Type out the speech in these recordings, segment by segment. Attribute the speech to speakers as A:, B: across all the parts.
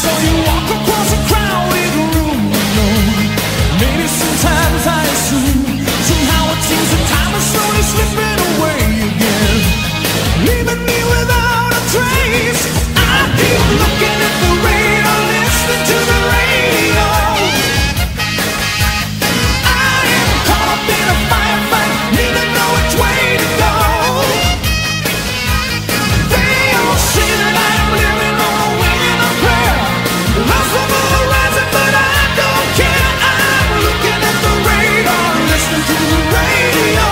A: saw you walk across a crowded room. Maybe sometimes I assume somehow it seems that time is slowly slipping away again, leaving me without a trace. I keep looking at the radar, listening to the radio. I am caught up in a firefight, need to know which way to go. They all say that I am living on a wing and a prayer, lost on the horizon, but I don't care. I'm looking at the radar, listening to the radio.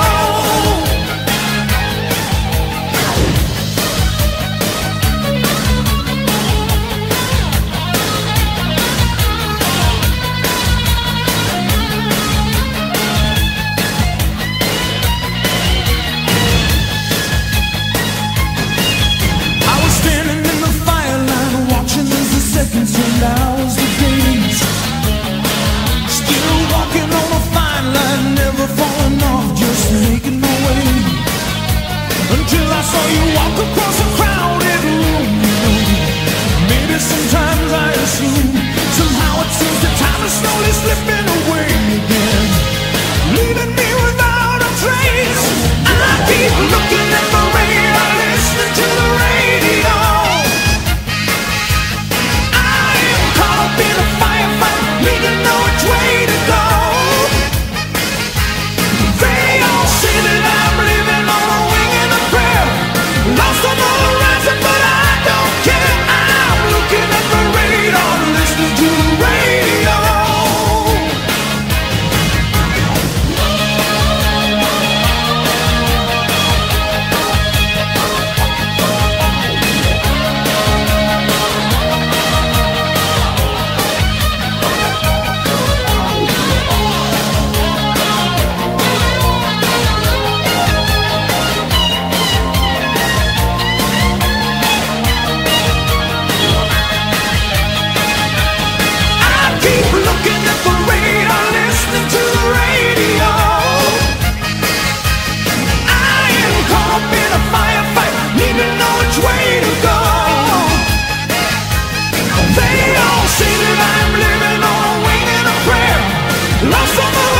A: I was standing in the fireline, watching as the seconds turned hours to days. Still walking on a fine line, never falling off, just making my way. Until I saw you walk across a crowded room. Maybe sometimes I assume somehow it seems that time is slowly slipping away again, leaving me without a trace. I keep looking at the radar, listening to the radio. I am caught up in a firefight, need to know which way to go. They all say that I'm living on a wing and a prayer, lost on the horizon, but I don't care. I'm looking at the radar, listening to the radio. I keep looking at the radar, listening to the radio. I am caught up in a firefight, need to know which way to go. They all say that I'm living on a wing and a prayer, lost on the